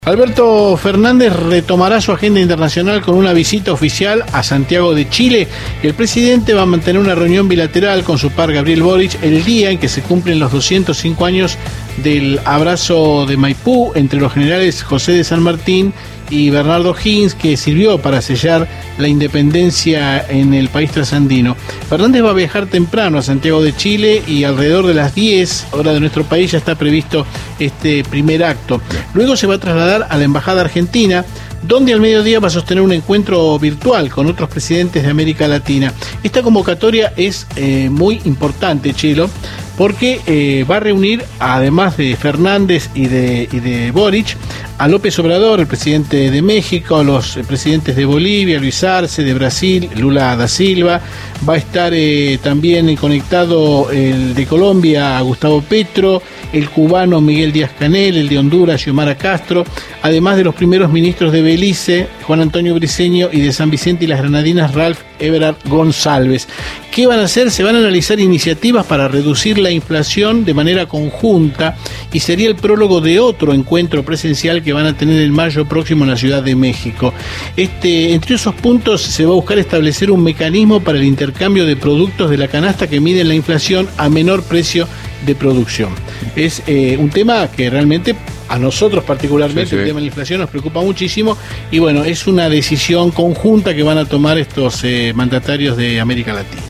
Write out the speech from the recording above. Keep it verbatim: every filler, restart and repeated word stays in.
Alberto Fernández retomará su agenda internacional con una visita oficial a Santiago de Chile y el presidente va a mantener una reunión bilateral con su par Gabriel Boric el día en que se cumplen los doscientos cinco años del abrazo de Maipú entre los generales José de San Martín y Bernardo Higgins, que sirvió para sellar la independencia en el país trasandino. Fernández va a viajar temprano a Santiago de Chile y alrededor de las diez horas de nuestro país ya está previsto este primer acto. Luego se va a trasladar a la Embajada Argentina, donde al mediodía va a sostener un encuentro virtual con otros presidentes de América Latina. Esta convocatoria es eh, muy importante, Chelo, porque eh, va a reunir, además de Fernández y de, y de Boric, a López Obrador, el presidente de México, a los presidentes de Bolivia, Luis Arce, de Brasil, Lula da Silva. Va a estar eh, también conectado el de Colombia, Gustavo Petro, el cubano Miguel Díaz-Canel, el de Honduras, Xiomara Castro, además de los primeros ministros de Belice, Juan Antonio Briceño, y de San Vicente y las Granadinas, Ralph Ebrard González. ¿Qué van a hacer? Se van a analizar iniciativas para reducir la inflación de manera conjunta y sería el prólogo de otro encuentro presencial que van a tener en mayo próximo en la Ciudad de México. Este, entre esos puntos se va a buscar establecer un mecanismo para el intercambio de productos de la canasta que miden la inflación a menor precio de producción. Es eh, un tema que realmente a nosotros particularmente, sí, sí. El tema de la inflación nos preocupa muchísimo y bueno, es una decisión conjunta que van a tomar estos eh, mandatarios de América Latina.